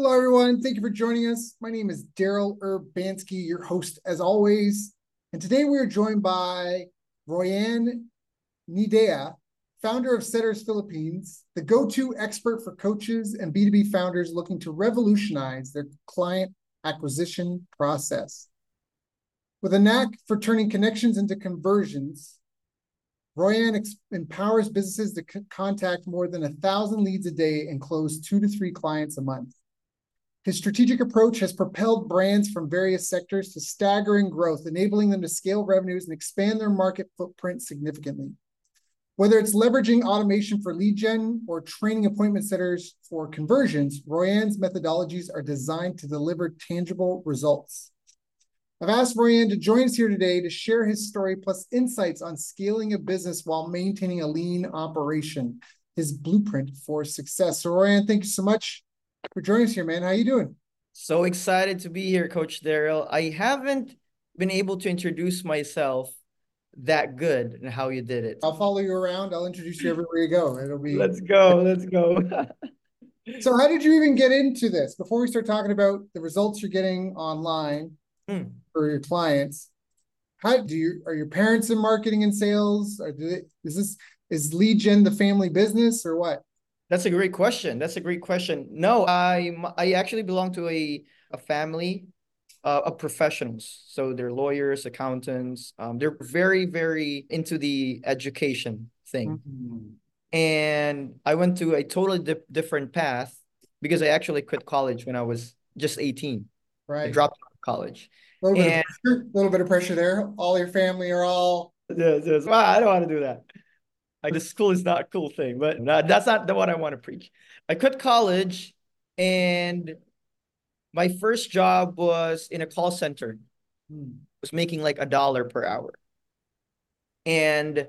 Hello, everyone. Thank you for joining us. My name is Daryl Urbanski, your host as always. And today we are joined by Royan Nidea, founder of Setters Philippines, the go-to expert for coaches and B2B founders looking to revolutionize their client acquisition process. With a knack for turning connections into conversions, Royan empowers businesses to contact more than 1,000 leads a day and close 2 to 3 clients a month. His strategic approach has propelled brands from various sectors to staggering growth, enabling them to scale revenues and expand their market footprint significantly. Whether it's leveraging automation for lead gen or training appointment setters for conversions, Royan's methodologies are designed to deliver tangible results. I've asked Royan to join us here today to share his story plus insights on scaling a business while maintaining a lean operation, his blueprint for success. So Royan, thank you so much for joining us here, man. How you doing? So excited to be here, Coach Daryl. I haven't been able to introduce myself that good and how you did it. I'll follow you around. I'll introduce you everywhere you go. It'll be. Let's go. Let's go. So how did you even get into this? Before we start talking about the results you're getting online for your clients, are your parents in marketing and sales? Or is lead gen the family business or what? That's a great question. That's a great question. No, I actually belong to a family of professionals. So they're lawyers, accountants. They're very, very into the education thing. Mm-hmm. And I went to a totally different path because I actually quit college when I was just 18. I Right. dropped out of college. A little bit of pressure there. All your family are all. Yes. Well, I don't want to do that. Like the school is not a cool thing, but that's not the one I want to preach. I quit college and my first job was in a call center. Was making like $1 per hour. And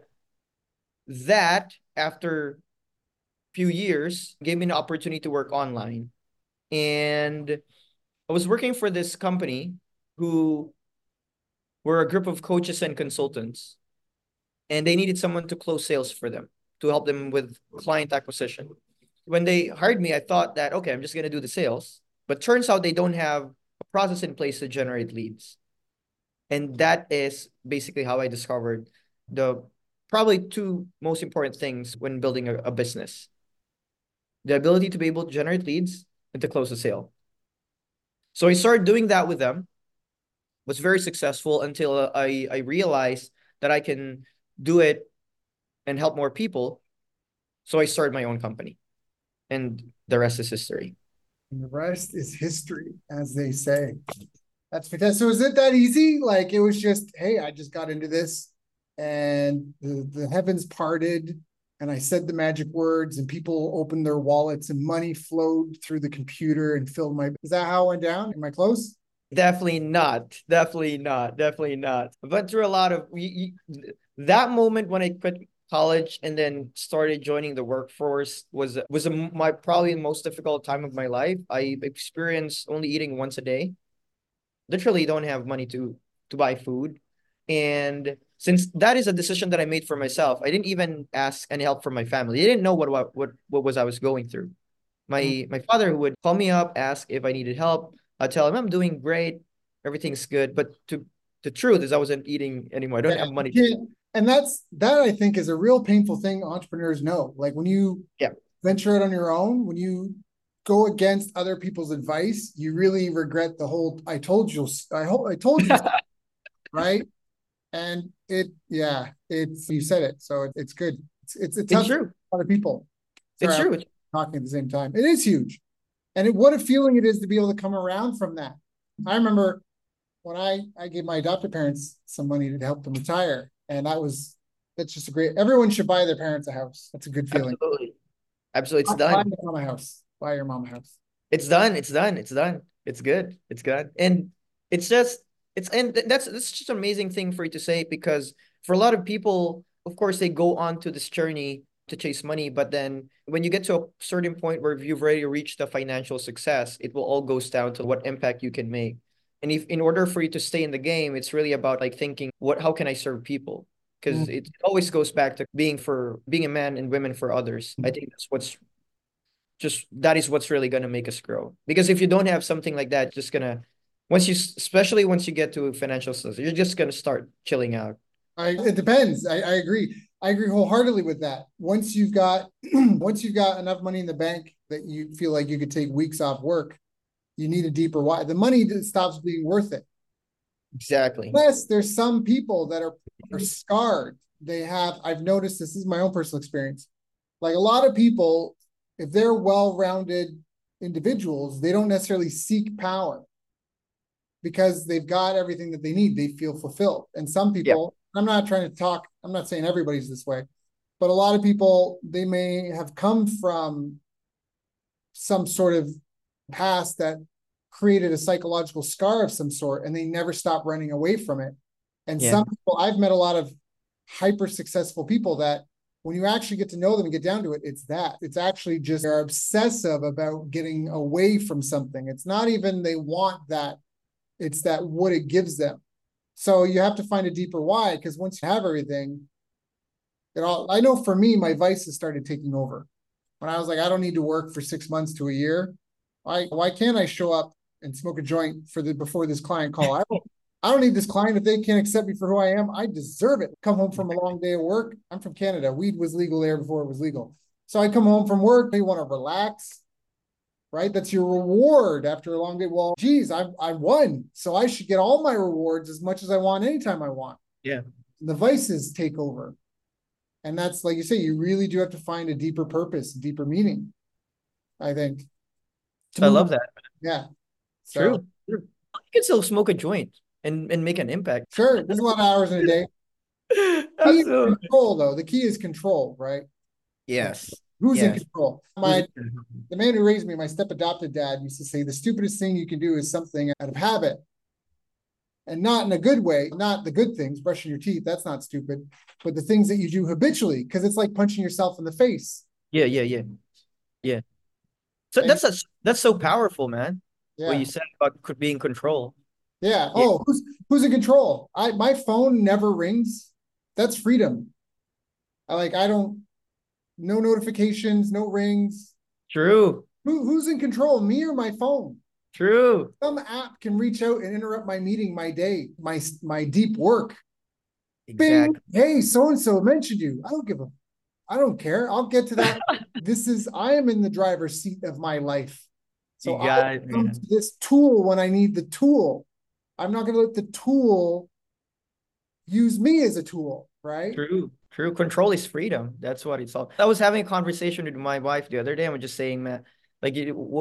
that after a few years gave me an opportunity to work online. And I was working for this company who were a group of coaches and consultants. And they needed someone to close sales for them, to help them with client acquisition. When they hired me, I thought that, okay, I'm just going to do the sales. But turns out they don't have a process in place to generate leads. And that is basically how I discovered the probably two most important things when building a business. The ability to be able to generate leads and to close a sale. So I started doing that with them, was very successful until I realized that I can do it and help more people. So I started my own company, and the rest is history. And the rest is history, as they say. That's fantastic. So is it that easy? Like it was just, hey, I just got into this and the heavens parted and I said the magic words and people opened their wallets and money flowed through the computer and filled my. Is that how it went down? Am I close? Definitely not. Definitely not. Definitely not. I went through a lot of that moment when I quit college and then started joining the workforce was my probably the most difficult time of my life. I experienced only eating once a day. Literally don't have money to buy food. And since that is a decision that I made for myself, I didn't even ask any help from my family. They didn't know what was I was going through. My father would call me up, ask if I needed help. I'd tell him I'm doing great, everything's good. But the truth is I wasn't eating anymore. I don't have money. And that I think is a real painful thing entrepreneurs know. Like when you venture out on your own, when you go against other people's advice, you really regret the whole I told you, right? And it's you said it, so it's good. It's a tough It's true. for a lot of people. Sorry, It's true. I'm talking at the same time. It is huge. And what a feeling it is to be able to come around from that. I remember when I gave my adopted parents some money to help them retire. And that's just a great, everyone should buy their parents a house. That's a good feeling. Absolutely. It's Buy done. your mom a house. Buy your mom a house. It's done. It's done. It's done. It's good. It's good. And it's just and that's just an amazing thing for you to say because for a lot of people, of course, they go on to this journey to chase money, but then when you get to a certain point where you've already reached the financial success, it will all goes down to what impact you can make. And if in order for you to stay in the game, it's really about like thinking, how can I serve people? Because it always goes back to being a man and women for others. I think that's what's just that is what's really going to make us grow. Because if you don't have something like that, just gonna especially once you get to financial success, you're just gonna start chilling out. It depends. I agree. I agree wholeheartedly with that. Once you've got once you've got enough money in the bank that you feel like you could take weeks off work, you need a deeper why. The money stops being worth it. Exactly. Unless there's some people that are scarred. I've noticed this is my own personal experience. Like a lot of people, if they're well-rounded individuals, they don't necessarily seek power because they've got everything that they need. They feel fulfilled. And some Yeah. people, I'm not trying to talk, I'm not saying everybody's this way, but a lot of people, they may have come from some sort of past that created a psychological scar of some sort, and they never stop running away from it. And Yeah. some people, I've met a lot of hyper successful people that when you actually get to know them and get down to it, it's actually just they're obsessive about getting away from something. It's not even they want that, it's that what it gives them. So you have to find a deeper why, because once you have everything, I know for me, my vices started taking over. When I was like, I don't need to work for 6 months to a year. Why can't I show up and smoke a joint before this client call? I don't need this client. If they can't accept me for who I am, I deserve it. Come home from a long day of work. I'm from Canada. Weed was legal there before it was legal. So I come home from work. They want to relax, right? That's your reward after a long day. Well, geez, I won. So I should get all my rewards as much as I want anytime I want. Yeah. The vices take over. And that's like you say, you really do have to find a deeper purpose, deeper meaning, I think. I love that. Yeah. True. You can still smoke a joint and make an impact. Sure. There's a lot of hours in a day. Key is control, though. The key is control, right? Yes. Who's in control? The man who raised me, my step-adopted dad, used to say the stupidest thing you can do is something out of habit. And not in a good way, not the good things, brushing your teeth, that's not stupid, but the things that you do habitually, because it's like punching yourself in the face. Yeah. So that's so powerful, man. Yeah. What you said about being control. Yeah. Oh, who's in control? My phone never rings. That's freedom. No notifications, no rings. True. Who's in control? Me or my phone? True. Some app can reach out and interrupt my meeting, my day, my deep work. Exactly. Bing, hey, so-and-so mentioned you. I don't care. I'll get to that. I am in the driver's seat of my life. So I come to this tool when I need the tool. I'm not going to let the tool use me as a tool, right? True. Control is freedom. That's what it's all. I was having a conversation with my wife the other day. I'm just saying, man, like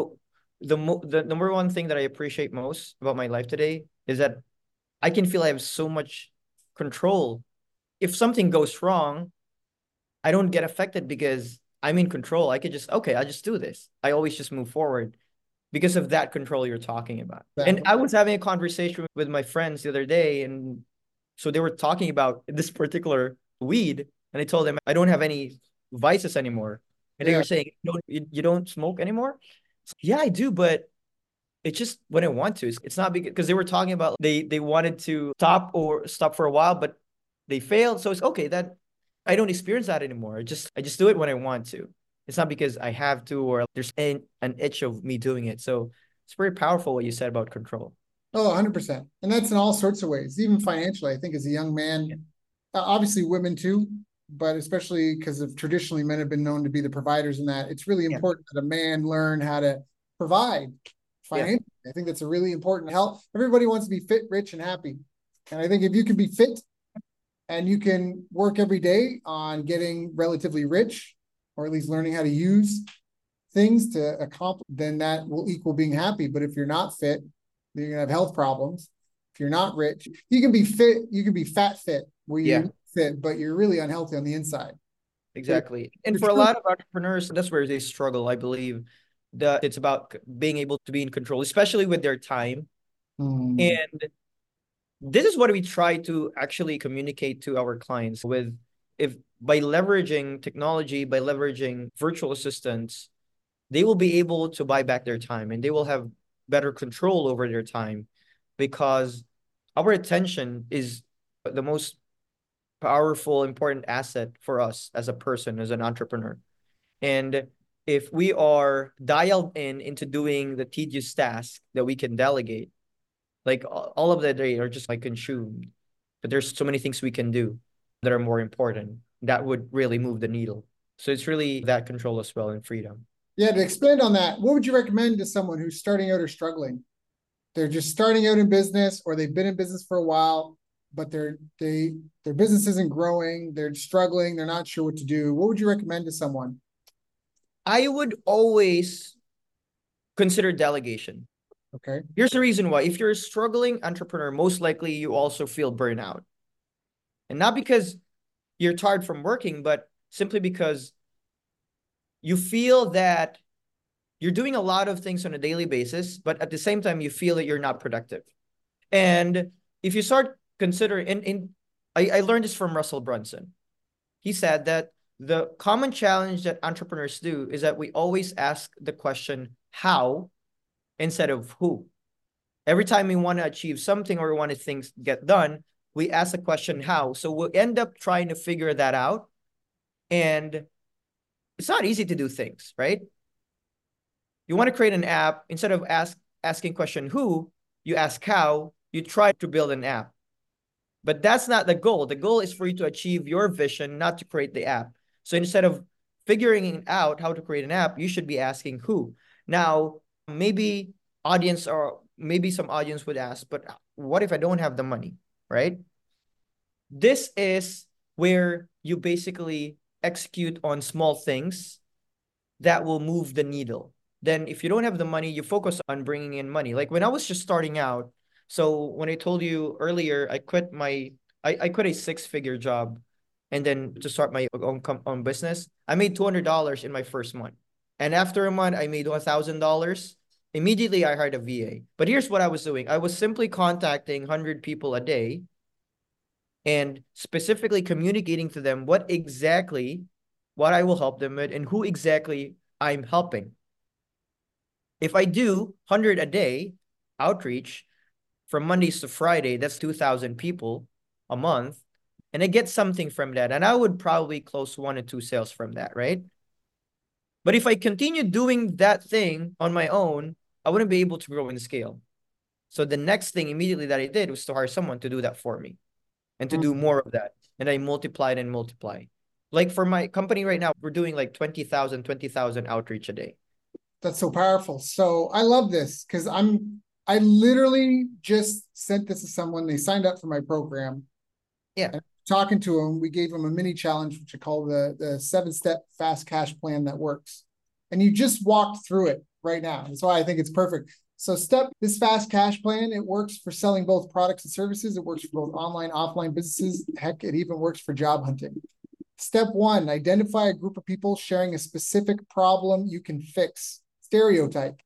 the number one thing that I appreciate most about my life today is that I can feel I have so much control. If something goes wrong, I don't get affected because I'm in control. I could I just do this. I always just move forward because of that control you're talking about. And I was having a conversation with my friends the other day, and so they were talking about this particular weed, and I told them I don't have any vices anymore. And they were saying, you don't smoke anymore? So, yeah, I do, but it's just when I want to. It's not because they were talking about they wanted to stop for a while, but they failed. So it's okay that I don't experience that anymore. I just do it when I want to. It's not because I have to or there's an itch of me doing it. So it's very powerful what you said about control. Oh, 100%. And that's in all sorts of ways, even financially. I think as a young man, obviously women too, but especially because of traditionally men have been known to be the providers in that. It's really important that a man learn how to provide financially. I think that's a really important help. Everybody wants to be fit, rich, and happy. And I think if you can be fit and you can work every day on getting relatively rich, or at least learning how to use things to accomplish, then that will equal being happy. But if you're not fit, then you're gonna have health problems. If you're not rich, you can be fit, you can be fat fit, where you're fit, but you're really unhealthy on the inside. Exactly. And for a lot of entrepreneurs, that's where they struggle, I believe. That it's about being able to be in control, especially with their time. And this is what we try to actually communicate to our clients with if by leveraging technology, by leveraging virtual assistants, they will be able to buy back their time and they will have better control over their time because our attention is the most powerful, important asset for us as a person, as an entrepreneur. And if we are dialed into doing the tedious tasks that we can delegate, like all of the day are just like consumed. But there's so many things we can do that are more important that would really move the needle. So it's really that control as well and freedom. Yeah, to expand on that, what would you recommend to someone who's starting out or struggling? They're just starting out in business, or they've been in business for a while, but their business isn't growing, they're struggling, they're not sure what to do. What would you recommend to someone? I would always consider delegation. Okay. Here's the reason why. If you're a struggling entrepreneur, most likely you also feel burnout. And not because you're tired from working, but simply because you feel that you're doing a lot of things on a daily basis, but at the same time, you feel that you're not productive. And if you start considering, I learned this from Russell Brunson. He said that the common challenge that entrepreneurs do is that we always ask the question, how, instead of who. Every time we want to achieve something or we want to things get done, we ask the question, how. So we'll end up trying to figure that out. And it's not easy to do things, right? You want to create an app, instead of asking question who, you ask how, you try to build an app. But that's not the goal. The goal is for you to achieve your vision, not to create the app. So instead of figuring out how to create an app, you should be asking who. Now, maybe some audience would ask, but what if I don't have the money, right? This is where you basically execute on small things that will move the needle. Then if you don't have the money, you focus on bringing in money. Like when I was just starting out, so when I told you earlier, I quit a six-figure job, and then to start my own business. I made $200 in my first month. And after a month, I made $1,000. Immediately, I hired a VA. But here's what I was doing. I was simply contacting 100 people a day and specifically communicating to them what I will help them with and who exactly I'm helping. If I do 100 a day outreach from Mondays to Friday, that's 2,000 people a month. And I get something from that. And I would probably close 1 or 2 sales from that, right? But if I continue doing that thing on my own, I wouldn't be able to grow in scale. So the next thing immediately that I did was to hire someone to do that for me and to do more of that. And I multiplied and multiplied. Like for my company right now, we're doing like 20,000 outreach a day. That's so powerful. So I love this because I literally just sent this to someone. They signed up for my program. Yeah. And talking to them, we gave them a mini challenge, which I call the 7-step fast cash plan that works. And you just walked through it right now. That's why I think it's perfect. So this fast cash plan, it works for selling both products and services. It works for both online, offline businesses. Heck, it even works for job hunting. Step 1, identify a group of people sharing a specific problem you can fix. Stereotype.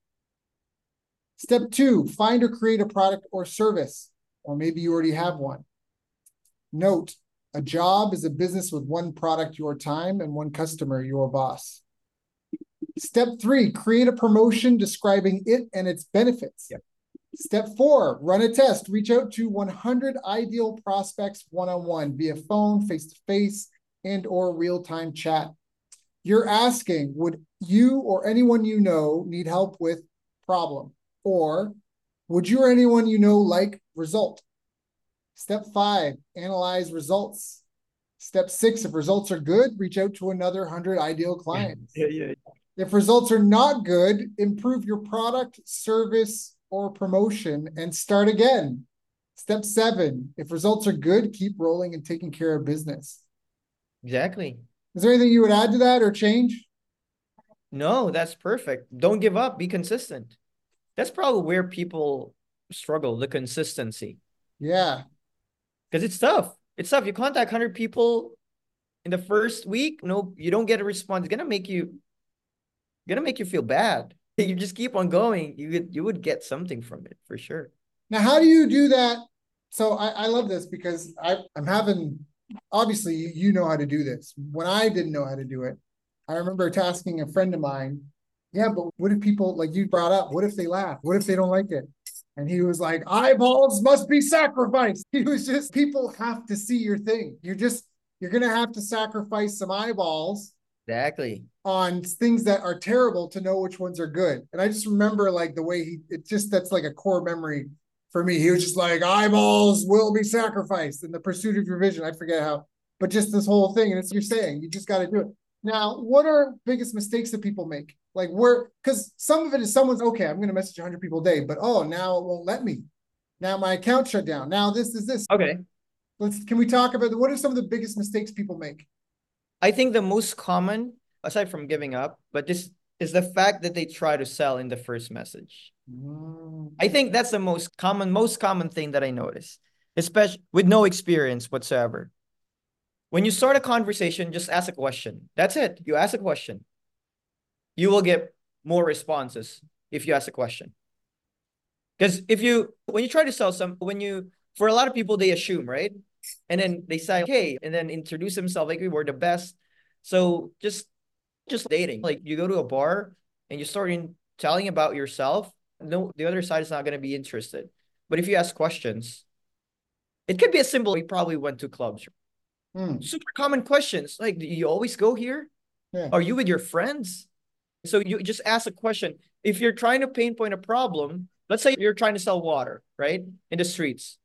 Step 2, find or create a product or service, or maybe you already have one. Note, a job is a business with one product, your time, and one customer, your boss. Step 3, create a promotion describing it and its benefits. Yep. Step 4, run a test. Reach out to 100 ideal prospects one-on-one via phone, face-to-face, and or real-time chat. You're asking, would you or anyone you know need help with problem? Or would you or anyone you know like result? Step 5, analyze results. Step 6, if results are good, reach out to another 100 ideal clients. Yeah. If results are not good, improve your product, service, or promotion and start again. Step 7, if results are good, keep rolling and taking care of business. Exactly. Is there anything you would add to that or change? No, that's perfect. Don't give up. Be consistent. That's probably where people struggle, the consistency. Yeah. Because it's tough. It's tough. You contact 100 people in the first week. No, you don't get a response. It's gonna make you feel bad. You just keep on going. You would get something from it for sure. Now, how do you do that? So I love this because I'm having, obviously, you know how to do this. When I didn't know how to do it, I remember tasking a friend of mine, yeah, but what if people, like you brought up, what if they laugh? What if they don't like it? And he was like, eyeballs must be sacrificed. He was just, people have to see your thing. You're going to have to sacrifice some eyeballs. Exactly. on things that are terrible to know which ones are good. And I just remember like the way that's like a core memory for me. He was just like, eyeballs will be sacrificed in the pursuit of your vision. I forget how, but just this whole thing. And it's you're saying, you just got to do it. Now, what are biggest mistakes that people make? Like because some of it is someone's, okay, I'm going to message 100 people a day, but now it won't let me. Now my account shut down. Now this is this. Okay. Can we talk about what are some of the biggest mistakes people make? I think the most common, aside from giving up, but this is the fact that they try to sell in the first message. I think that's the most common thing that I notice, especially with no experience whatsoever. When you start a conversation, just ask a question. That's it. You ask a question. You will get more responses if you ask a question. Because when you try to sell for a lot of people, they assume, right? And then they say, okay, and then introduce themselves like we were the best. So just dating, like you go to a bar and you start telling about yourself. No, the other side is not going to be interested. But if you ask questions, it could be as simple. We probably went to clubs. Super common questions. Like, do you always go here? Yeah. Are you with your friends? So you just ask a question. If you're trying to pinpoint a problem, let's say you're trying to sell water, right? In the streets.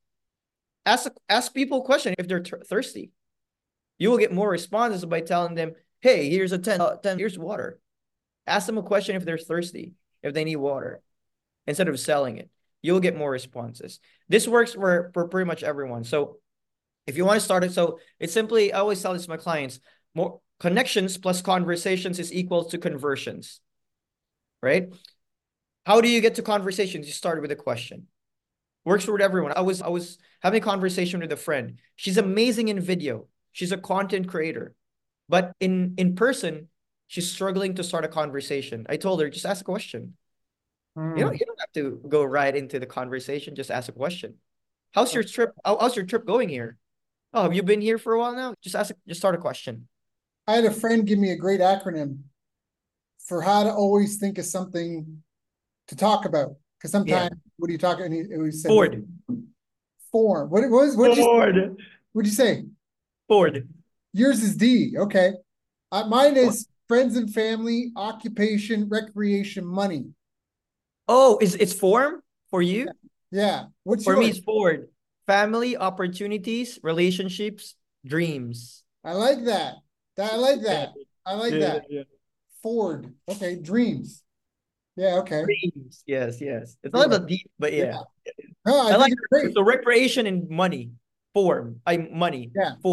Ask people a question if they're thirsty. You will get more responses by telling them, hey, here's a 10, here's water. Ask them a question if they're thirsty, if they need water, instead of selling it. You'll get more responses. This works for pretty much everyone. So if you want to start it, so it's simply, I always tell this to my clients, more connections plus conversations is equal to conversions, right? How do you get to conversations? You start with a question. Works with everyone. I was having a conversation with a friend. She's amazing in video. She's a content creator. But in person, she's struggling to start a conversation. I told her, just ask a question. You don't have to go right into the conversation. Just ask a question. How's your trip? How's your trip going here? Oh, have you been here for a while now? Just start a question. I had a friend give me a great acronym for how to always think of something to talk about. Because sometimes, what are you talking? And he said, Ford. Form. What'd you say? Ford. Yours is D. Okay. Mine is friends and family, occupation, recreation, money. Oh, it's form for you? Yeah. What's for yours? me? It's Ford. Family, opportunities, relationships, dreams. I like that. I like that. I like that. Yeah. Ford. Okay. Dreams. Yeah. Okay. Dreams. Yes. It's not about deep, but yeah. No, I think it's great. So recreation and money. Form. Money. Yeah. Form.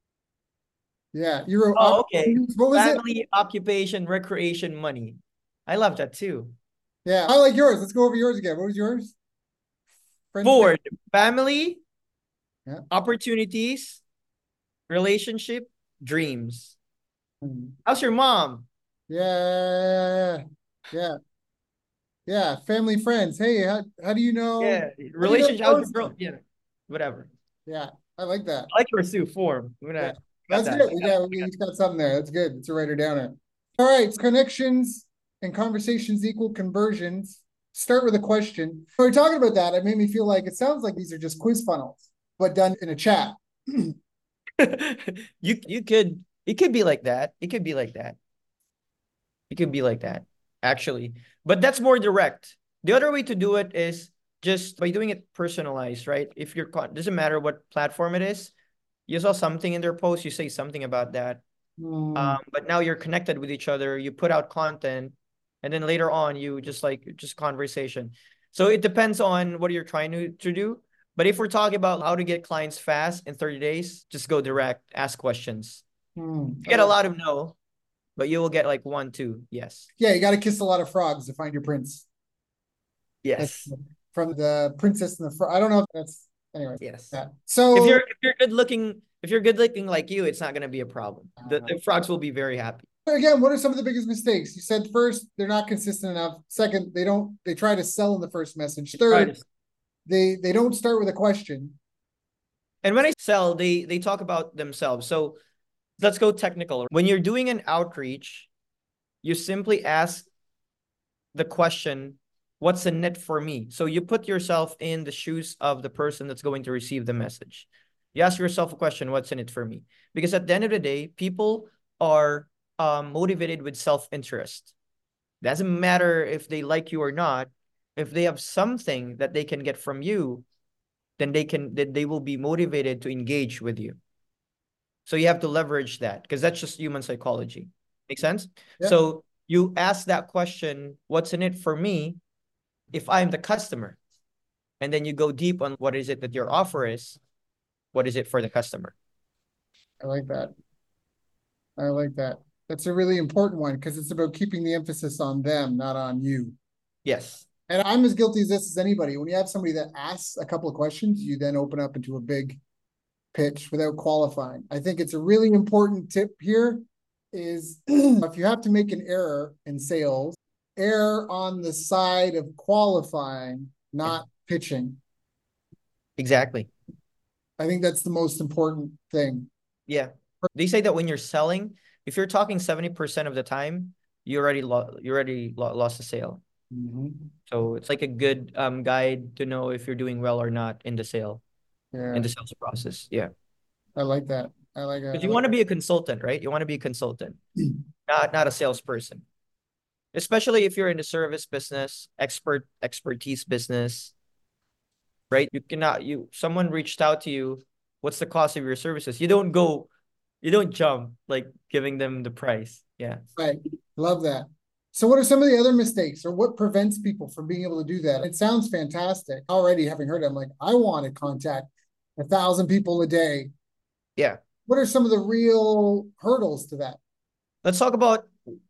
Yeah. You wrote. Okay. What was Family, occupation, recreation, money. I love that too. Yeah. I like yours. Let's go over yours again. What was yours? Ford. Family, opportunities, relationship, dreams. How's your mom? Yeah. Family, friends. Hey, how do you know? Yeah. Relationship. How's your girl? Yeah. Whatever. Yeah. I like that. I like yours too. Form. That's good. We got something there. That's good. It's a writer downer. All right. Connections and conversations equal conversions. Start with a question. When we're talking about that, it made me feel like it sounds like these are just quiz funnels, but done in a chat. It could be like that. It could be like that, actually. But that's more direct. The other way to do it is just by doing it personalized, right? If doesn't matter what platform it is, you saw something in their post, you say something about that. But now you're connected with each other, you put out content, and then later on you just conversation. So it depends on what you're trying to do. But if we're talking about how to get clients fast in 30 days, just go direct, ask questions. You get a lot of no, but you will get like 1, 2 yes. Yeah, you got to kiss a lot of frogs to find your prince. Yes. That's from the Princess and the Frog. I don't know if that's anyway. Yes. Yeah. So if you're good looking like you, it's not going to be a problem. The frogs will be very happy. Again, what are some of the biggest mistakes? You said first, they're not consistent enough. Second, they try to sell in the first message. Third, they don't start with a question. And when I sell, they talk about themselves. So let's go technical. When you're doing an outreach, you simply ask the question, what's in it for me? So you put yourself in the shoes of the person that's going to receive the message. You ask yourself a question, what's in it for me? Because at the end of the day, people are motivated with self-interest. Doesn't matter if they like you or not. If they have something that they can get from you, then they will be motivated to engage with you. So you have to leverage that because that's just human psychology. Make sense? Yeah. So you ask that question, what's in it for me if I'm the customer? And then you go deep on what is it that your offer is, what is it for the customer? I like that. I like that. That's a really important one because it's about keeping the emphasis on them, not on you. Yes. And I'm as guilty as this as anybody. When you have somebody that asks a couple of questions, you then open up into a big pitch without qualifying. I think it's a really important tip here is if you have to make an error in sales, err on the side of qualifying, not pitching. Exactly. I think that's the most important thing. Yeah. They say that when you're selling, if you're talking 70% of the time, you already lost the sale. Mm-hmm. So it's like a good guide to know if you're doing well or not in the sale, Yeah, in the sales process. Yeah. I like that. I like it. Because you want to be a consultant, right? You want to be a consultant, not a salesperson. Especially if you're in the service business, expertise business, right? Someone reached out to you, what's the cost of your services? You don't jump like giving them the price. Yeah. Right. Love that. So what are some of the other mistakes or what prevents people from being able to do that? It sounds fantastic. Already having heard it, I'm like, I want to contact 1,000 people a day. Yeah. What are some of the real hurdles to that? Let's talk about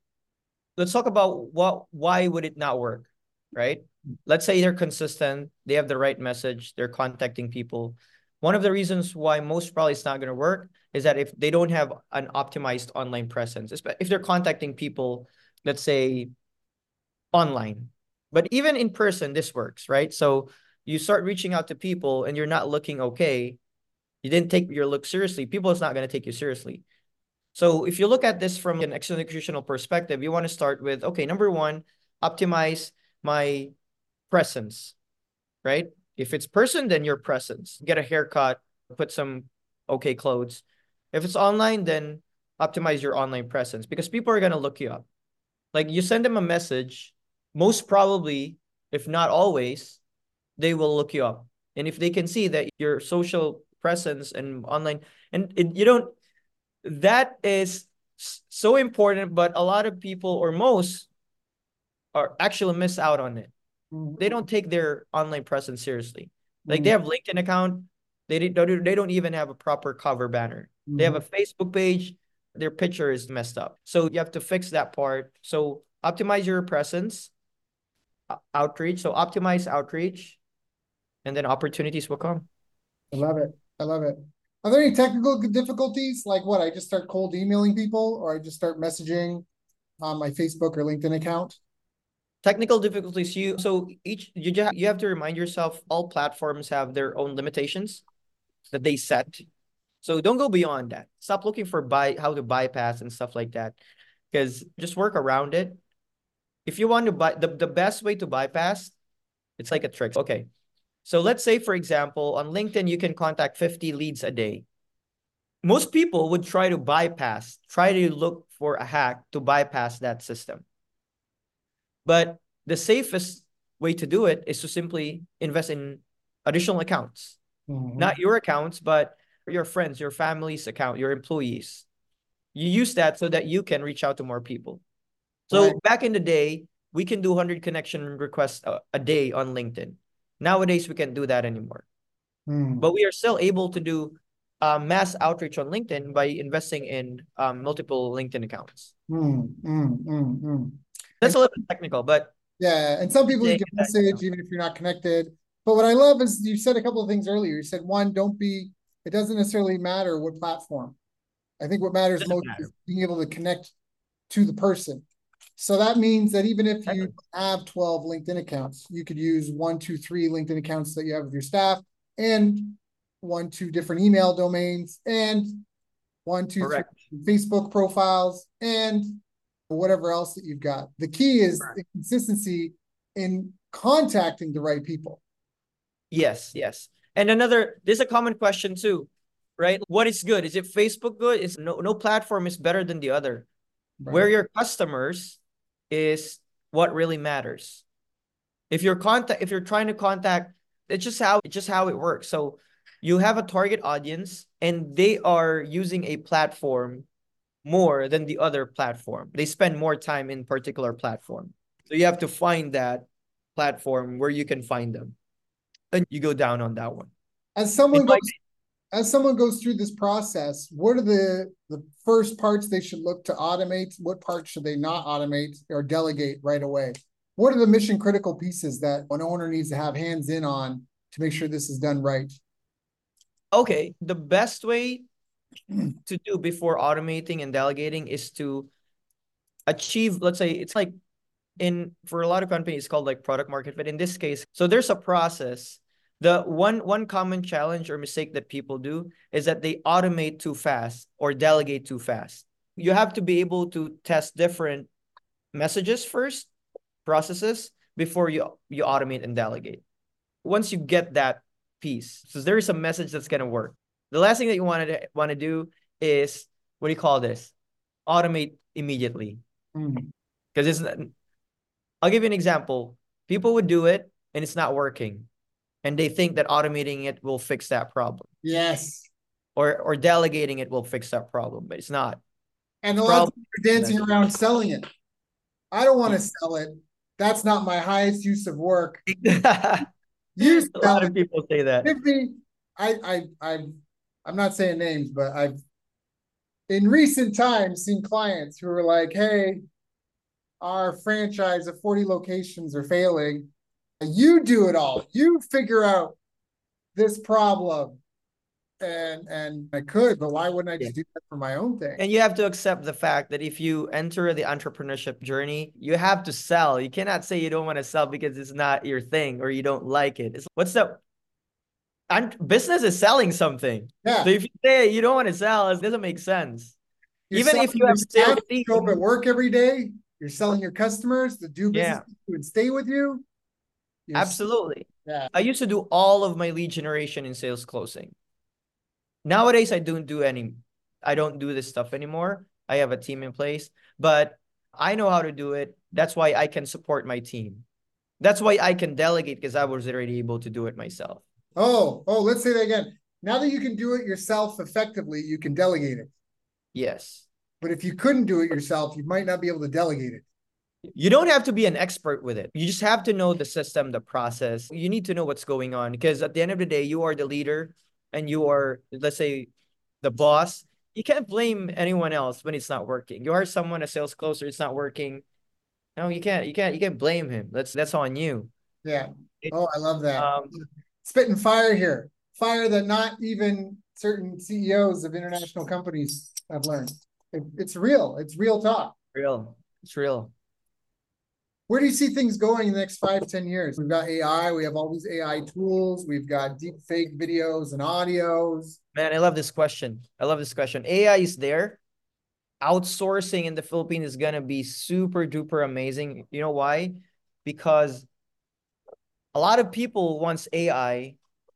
why would it not work, right? Let's say they're consistent, they have the right message, they're contacting people. One of the reasons why most probably it's not going to work is that if they don't have an optimized online presence, if they're contacting people, let's say online, but even in person, this works, right? So you start reaching out to people and you're not looking okay. You didn't take your look seriously. People is not going to take you seriously. So if you look at this from an executional perspective, you want to start with, okay, number one, optimize my presence, right? If it's person, then your presence. Get a haircut, put some okay clothes. If it's online, then optimize your online presence because people are going to look you up. Like you send them a message, most probably, if not always, they will look you up. And if they can see that your social presence and online, and you don't, that is so important, but a lot of people or most are actually miss out on it. They don't take their online presence seriously. Like they have LinkedIn account, they don't even have a proper cover banner. They have a Facebook page, their picture is messed up. So you have to fix that part. So optimize your presence, outreach. So optimize outreach, and then opportunities will come. I love it. I love it. Are there any technical difficulties? Like what? I just start cold emailing people or I just start messaging on my Facebook or LinkedIn account? Technical difficulties. You have to remind yourself all platforms have their own limitations that they set. So don't go beyond that. Stop looking for how to bypass and stuff like that. Because just work around it. If you want to the best way to bypass, it's like a trick. Okay. So let's say, for example, on LinkedIn, you can contact 50 leads a day. Most people would try to look for a hack to bypass that system. But the safest way to do it is to simply invest in additional accounts, not your accounts, but your friends, your family's account, your employees. You use that so that you can reach out to more people. So back in the day, we can do 100 connection requests a day on LinkedIn. Nowadays, we can't do that anymore. But we are still able to do mass outreach on LinkedIn by investing in multiple LinkedIn accounts. That's a little bit technical, but yeah. And some people you can message even if you're not connected. But what I love is you said a couple of things earlier. You said one, it doesn't necessarily matter what platform. I think what matters most is being able to connect to the person. So that means that even if you have 12 LinkedIn accounts, you could use 1, 2, 3 LinkedIn accounts that you have with your staff and 1, 2 different email domains and 1, 2, 3 Facebook profiles and whatever else that you've got. The key is the consistency in contacting the right people. Yes. And there's a common question too, right? What is good? Is it Facebook good? No platform is better than the other. Where Right. your customers is what really matters. If you're trying to contact, it's just how it works. So you have a target audience and they are using a platform more than the other platform. They spend more time in particular platform. So you have to find that platform where you can find them. And you go down on that one. As In someone my goes as someone goes through this process, what are the first parts they should look to automate? What parts should they not automate or delegate right away? What are the mission critical pieces that an owner needs to have hands in on to make sure this is done right? Okay, the best way to do before automating and delegating is to achieve, let's say it's like in for a lot of companies it's called like product market fit in this case. So there's a process. The one common challenge or mistake that people do is that they automate too fast or delegate too fast. You have to be able to test different messages first, processes, before you automate and delegate. Once you get that piece, so there is a message that's going to work. The last thing that you want to do is, what do you call this? Automate immediately. Because I'll give you an example. People would do it and it's not working. And they think that automating it will fix that problem. Yes. Or delegating it will fix that problem, but it's not. And a It's lot of probably people are dancing around selling it. I don't want to sell it. That's not my highest use of work. a You lot sell of it. people say that. Give me. I'm not saying names, but I've in recent times seen clients who are like, "Hey, our franchise of 40 locations are failing. You do it all. You figure out this problem." And I could, but why wouldn't I Yeah. just do that for my own thing? And you have to accept the fact that if you enter the entrepreneurship journey, you have to sell. You cannot say you don't want to sell because it's not your thing or you don't like it. What's the business is selling something. Yeah. So if you say you don't want to sell, it doesn't make sense. You're Even if selling you your have a sales staff to show up at team, work every day. You're selling your customers to do business yeah, with you and stay with you. You're absolutely. yeah. I used to do all of my lead generation in sales closing. Nowadays, I don't do this stuff anymore. I have a team in place, but I know how to do it. That's why I can support my team. That's why I can delegate because I was already able to do it myself. Let's say that again. Now that you can do it yourself effectively, you can delegate it. Yes. But if you couldn't do it yourself, you might not be able to delegate it. You don't have to be an expert with it. You just have to know the system, the process. You need to know what's going on because at the end of the day, you are the leader and you are, let's say, the boss. You can't blame anyone else when it's not working. You are someone, a sales closer, it's not working. No, you can't blame him. That's on you. Yeah. It, Oh, I love that. um, Spitting fire here. Fire that not even certain CEOs of international companies have learned. It's real. It's real talk. real. It's real. Where do you see things going in the next 5, 10 years? We've got AI, we have all these AI tools, we've got deep fake videos and audios. Man, I love this question. I love this question. AI is there. Outsourcing in the Philippines is gonna be super duper amazing. You know why? Because a lot of people wants AI.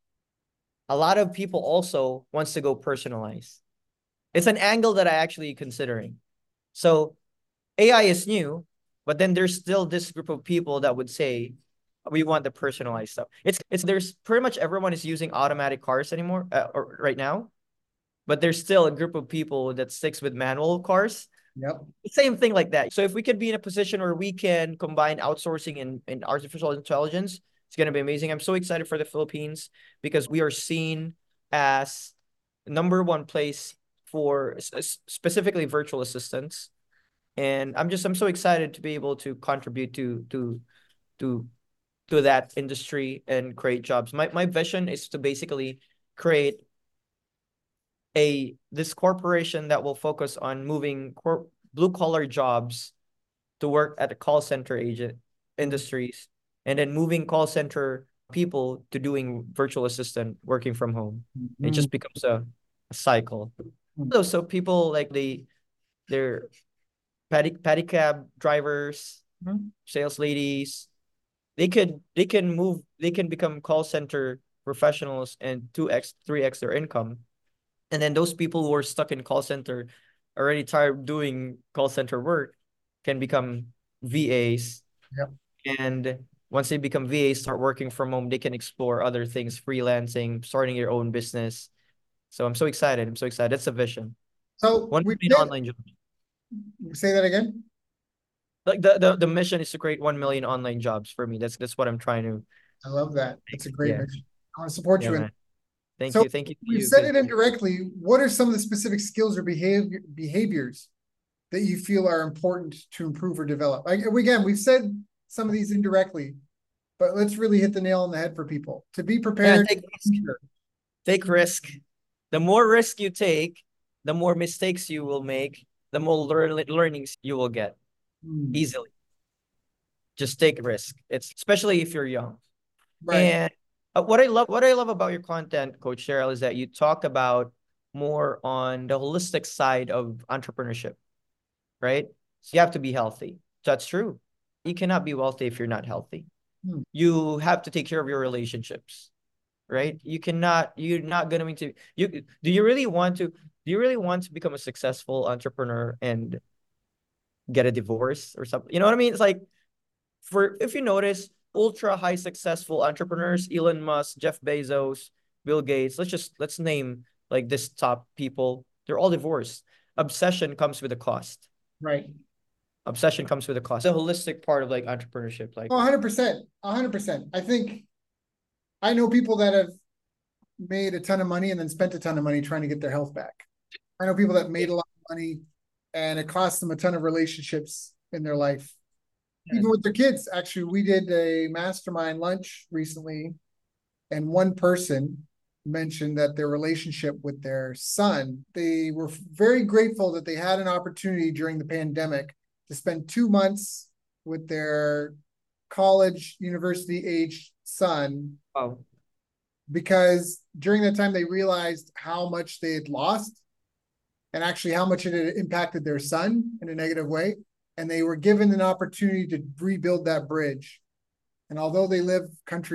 A lot of people also wants to go personalized. It's an angle that I actually considering. So AI is new, but then there's still this group of people that would say we want the personalized stuff. It's there's pretty much everyone is using automatic cars anymore or right now, but there's still a group of people that sticks with manual cars. Yep. Same thing like that. So if we could be in a position where we can combine outsourcing and artificial intelligence, it's going to be amazing. I'm so excited for the Philippines because we are seen as number one place for specifically virtual assistants. And I'm so excited to be able to contribute to to that industry and create jobs. My vision is to basically create this corporation that will focus on moving blue collar jobs to work at the call center agent industries and then moving call center people to doing virtual assistant working from home. It Mm-hmm. just becomes a cycle. So people like they're pedicab drivers, sales ladies, they can become call center professionals and 2x 3x their income. And then those people who are stuck in call center already tired of doing call center work can become VAs. Yep. And once they become VAs, start working from home, they can explore other things, freelancing, starting your own business. So I'm so excited. I'm so excited. That's a vision. So One we million did online jobs. say that again. Like the mission is to create 1 million online jobs for me. That's what I'm trying to I love that. make. It's a great Yeah. mission. I want to support Yeah, you in. man. Thank So you. Thank you to we've you. said 'Cause it indirectly. What are some of the specific skills or behaviors that you feel are important to improve or develop? Again, we've said some of these indirectly, but let's really hit the nail on the head for people to be yeah, prepared. take risk. Take risk. The more risk you take, the more mistakes you will make, the more learnings you will get Hmm. easily. Just take risk. It's especially if you're young. Right. And what I love about your content, Coach Cheryl, is that you talk about more on the holistic side of entrepreneurship, right? So you have to be healthy. That's true. You cannot be wealthy if you're not healthy. Hmm. You have to take care of your relationships, right? You're not gonna mean to do you really want to become a successful entrepreneur and get a divorce or something? You know what I mean? It's like for if you notice, ultra high successful entrepreneurs, Elon Musk, Jeff Bezos, Bill Gates, let's name like this top people, they're all divorced. Obsession comes with a cost. Right. Obsession comes with a cost. The holistic part of like entrepreneurship, like 100%. 100%. I think I know people that have made a ton of money and then spent a ton of money trying to get their health back. I know people that made a lot of money and it cost them a ton of relationships in their life, even with their kids. Actually, we did a mastermind lunch recently, and one person mentioned that their relationship with their son, they were very grateful that they had an opportunity during the pandemic to spend 2 months with their college, university age son, wow. because during that time they realized how much they had lost and actually how much it had impacted their son in a negative way. And they were given an opportunity to rebuild that bridge. And although they live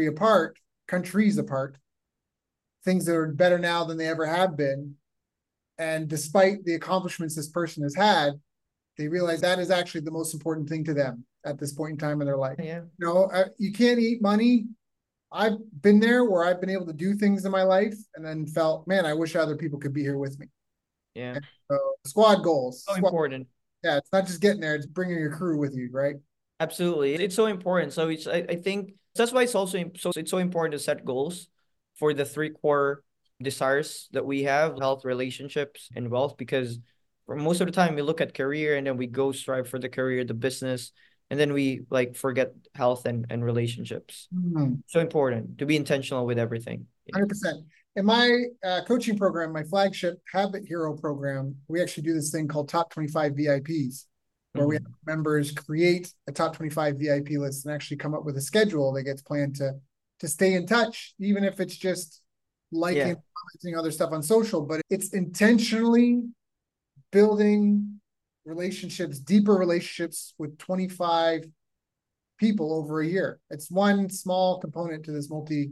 countries apart, things that are better now than they ever have been. And despite the accomplishments this person has had, they realize that is actually the most important thing to them at this point in time in their life. Yeah. You can't eat money. I've been there where I've been able to do things in my life and then felt, man, I wish other people could be here with me. Yeah. And so squad goals. So important. Yeah, it's not just getting there, it's bringing your crew with you, right? Absolutely. It's so important. So I think that's why it's so important to set goals for the three core desires that we have, health, relationships, and wealth, because for most of the time we look at career and then we go strive for the career, the business, and then we like forget health and relationships. So important to be intentional with everything. 100%. In my coaching program, my flagship Habit Hero program, we actually do this thing called Top 25 VIPs, where we have members create a top 25 VIP list and actually come up with a schedule that gets planned to stay in touch, even if it's just liking, commenting other stuff on social, but it's intentionally building relationships, deeper relationships with 25 people over a year. It's one small component to this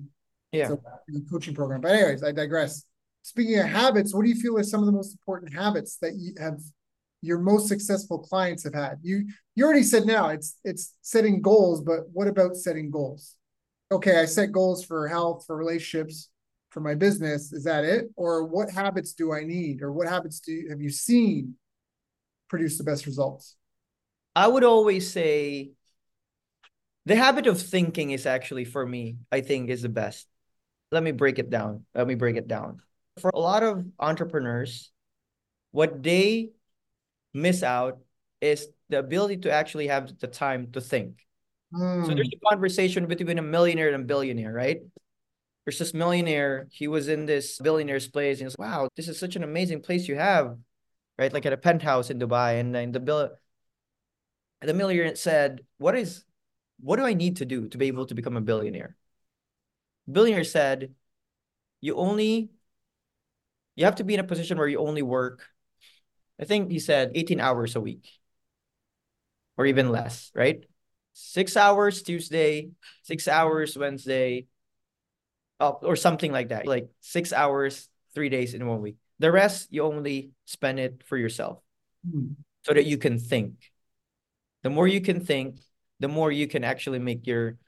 coaching program. But anyways, I digress. Speaking of habits, what do you feel are some of the most important habits that you have your most successful clients have had? You already said now it's setting goals, but what about setting goals? Okay, I set goals for health, for relationships, for my business. Is that it? Or what habits do I need? Or what habits have you seen produce the best results? I would always say the habit of thinking is actually, for me, I think is the best. Let me break it down. For a lot of entrepreneurs, what they miss out is the ability to actually have the time to think. So there's a conversation between a millionaire and a billionaire, right? There's this millionaire, he was in this billionaire's place, and he's like, wow, this is such an amazing place you have, right? Like at a penthouse in Dubai. And then the millionaire said, what do I need to do to be able to become a billionaire? The billionaire said, you have to be in a position where you only work, I think he said 18 hours a week or even less, right? 6 hours Tuesday, 6 hours Wednesday, or something like that. Like 6 hours, 3 days in 1 week. The rest, you only spend it for yourself. so that you can think. The more you can think, the more you can actually make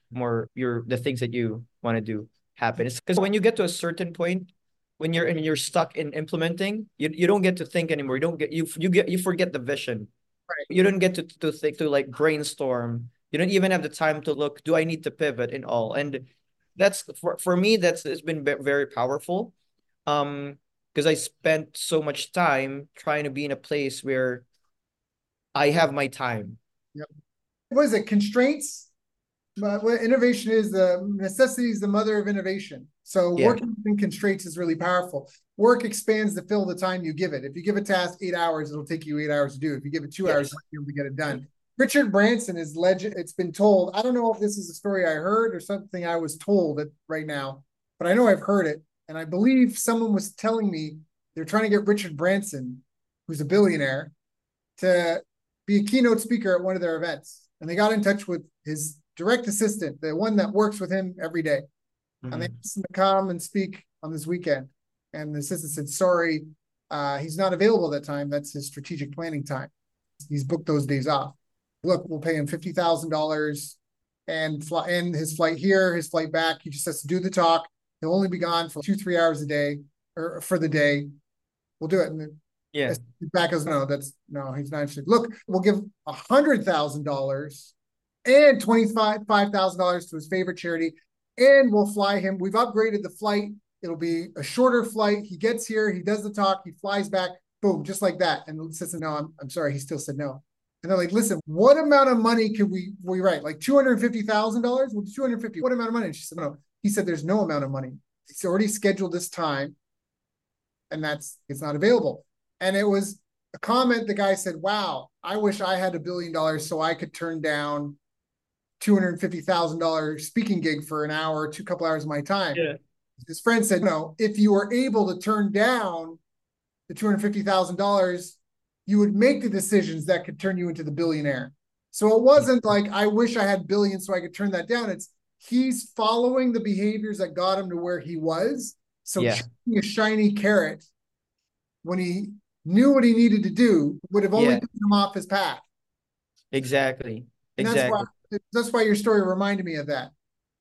the things that you want to do happen. It's because when you get to a certain point, when you're stuck in implementing, you don't get to think anymore. You don't get you forget the vision. Right. You don't get to think, to like brainstorm. You don't even have the time to look, do I need to pivot and all? And that's for me, it's been very powerful. Because I spent so much time trying to be in a place where I have my time. Yep. What is it? Constraints. But what innovation is, the necessity is the mother of innovation. So Yeah. working within constraints is really powerful. Work expands to fill the time you give it. If you give a task 8 hours, it'll take you 8 hours to do. If you give it 2 hours, you'll be able to get it done. Richard Branson is legend. It's been told. I don't know if this is a story I heard or something I was told right now, but I know I've heard it. And I believe someone was telling me they're trying to get Richard Branson, who's a billionaire, to be a keynote speaker at one of their events. And they got in touch with his direct assistant, the one that works with him every day. And they asked him to come and speak on this weekend. And the assistant said, sorry, he's not available at that time. That's his strategic planning time. He's booked those days off. Look, we'll pay him $50,000 and his flight here, his flight back. He just has to do the talk. He'll only be gone for 2-3 hours a day or for the day. We'll do it. And yeah. Back goes, no, he's not interested. Look, we'll give $100,000 and $25,000 to his favorite charity, and we'll fly him. We've upgraded the flight. It'll be a shorter flight. He gets here, he does the talk, he flies back, boom, just like that. And the assistant, no, I'm sorry, he still said no. And they're like, listen, what amount of money can we write? Like $250,000? Well, 250. What amount of money? And she said, no. He said, there's no amount of money. He's already scheduled this time, and it's not available. And it was a comment. The guy said, wow, I wish I had $1 billion so I could turn down $250,000 speaking gig for an hour, couple hours of my time. Yeah. His friend said, no, if you were able to turn down the $250,000, you would make the decisions that could turn you into the billionaire. So it wasn't like, I wish I had billions so I could turn that down. It's he's following the behaviors that got him to where he was. So a shiny carrot when he knew what he needed to do would have only put him off his path. Exactly. And that's why your story reminded me of that.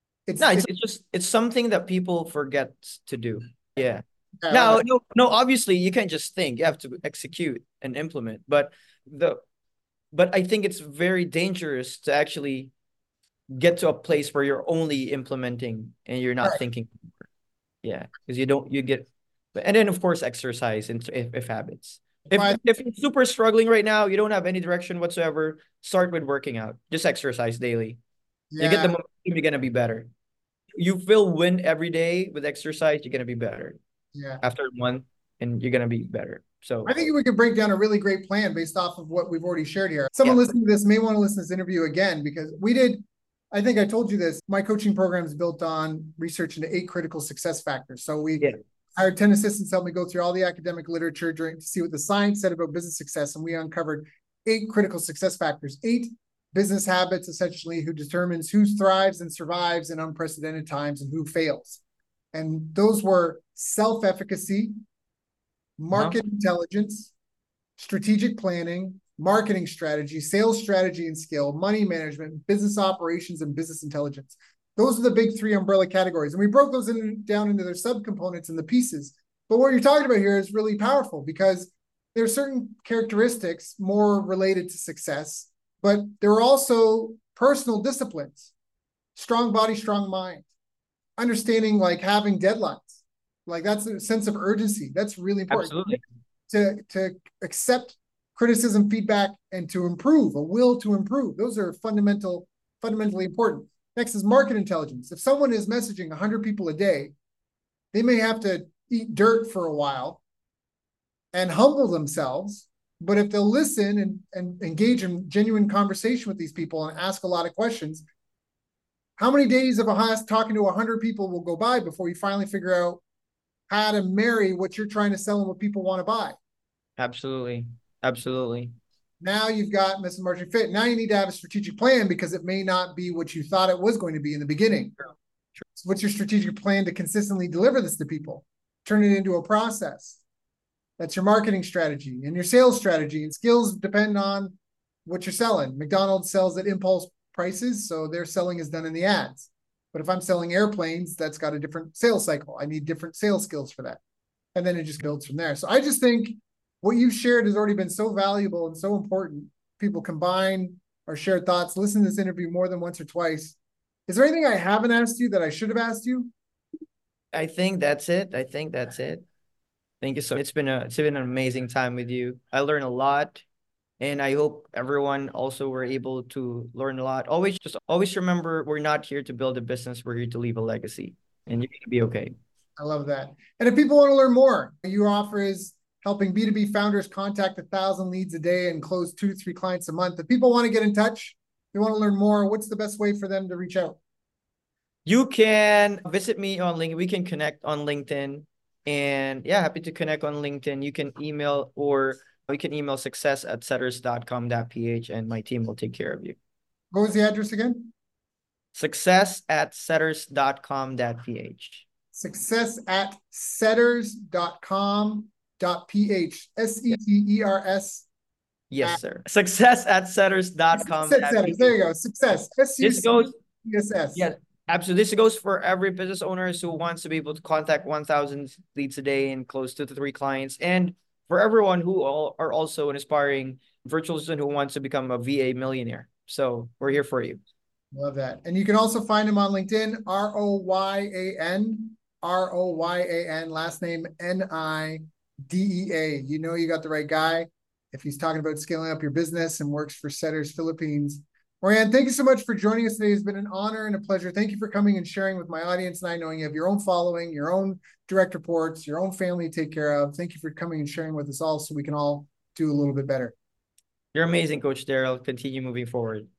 It's something that people forget to do. Yeah. Now, no, obviously you can't just think. You have to execute and implement. But I think it's very dangerous to actually get to a place where you're only implementing and you're not thinking. Yeah, because you get, and then of course exercise and if habits. If you're super struggling right now, you don't have any direction whatsoever, start with working out. Just exercise daily. Yeah. You get the momentum, you're gonna be better. You will win every day with exercise, you're gonna be better. Yeah. After one, and you're gonna be better. So I think we could break down a really great plan based off of what we've already shared here. Someone listening to this may want to listen to this interview again, because I think I told you this, my coaching program is built on research into 8 critical success factors. So we hired 10 assistants to help me go through all the academic literature to see what the science said about business success. And we uncovered 8 critical success factors, 8 business habits, essentially, who determines who thrives and survives in unprecedented times and who fails. And those were self-efficacy, market intelligence, strategic planning, marketing strategy, sales strategy and skill, money management, business operations, and business intelligence. Those are the big 3 umbrella categories. And we broke those down into their subcomponents and the pieces. But what you're talking about here is really powerful, because there are certain characteristics more related to success, but there are also personal disciplines, strong body, strong mind, understanding, like having deadlines, like that's a sense of urgency. That's really important. Absolutely. To accept criticism, feedback, and to improve, a will to improve. Those are fundamentally important. Next is market intelligence. If someone is messaging 100 people a day, they may have to eat dirt for a while and humble themselves. But if they'll listen and engage in genuine conversation with these people and ask a lot of questions, how many days of talking to 100 people will go by before you finally figure out how to marry what you're trying to sell and what people want to buy? Absolutely. Now you've got Mrs. Marching Fit. Now you need to have a strategic plan, because it may not be what you thought it was going to be in the beginning. Sure. So what's your strategic plan to consistently deliver this to people? Turn it into a process. That's your marketing strategy and your sales strategy. And skills depend on what you're selling. McDonald's sells at impulse prices, so their selling is done in the ads. But if I'm selling airplanes, that's got a different sales cycle. I need different sales skills for that. And then it just builds from there. So I just think what you've shared has already been so valuable and so important. People combine or share thoughts, listen to this interview more than once or twice. Is there anything I haven't asked you that I should have asked you? I think that's it. Thank you so much. It's been an amazing time with you. I learned a lot, and I hope everyone also were able to learn a lot. Always remember, we're not here to build a business, we're here to leave a legacy, and you're gonna be okay. I love that. And if people want to learn more, your offer is helping B2B founders contact 1,000 leads a day and close 2 to 3 clients a month. If people want to get in touch, they want to learn more, what's the best way for them to reach out? You can visit me on LinkedIn. We can connect on LinkedIn. And yeah, happy to connect on LinkedIn. You can email success@setters.com.ph and my team will take care of you. What was the address again? Success@setters.com.ph. Success@setters.com.ph. SETERS. Yes, sir. Success@setters.com. Setters. There you go. Success. This goes, SUCCESS. yes, absolutely. This goes for every business owner who wants to be able to contact 1,000 leads a day and close 2 to 3 clients. And for everyone who are also an aspiring virtual assistant who wants to become a VA millionaire. So we're here for you. Love that. And you can also find him on LinkedIn, Ryan, last name Nidea. You know you got the right guy if he's talking about scaling up your business and works for Setters Philippines. Ryan, thank you so much for joining us today. It's been an honor and a pleasure. Thank you for coming and sharing with my audience and I, knowing you have your own following, your own direct reports, your own family to take care of. Thank you for coming and sharing with us all so we can all do a little bit better. You're amazing, Coach Daryl. Continue moving forward.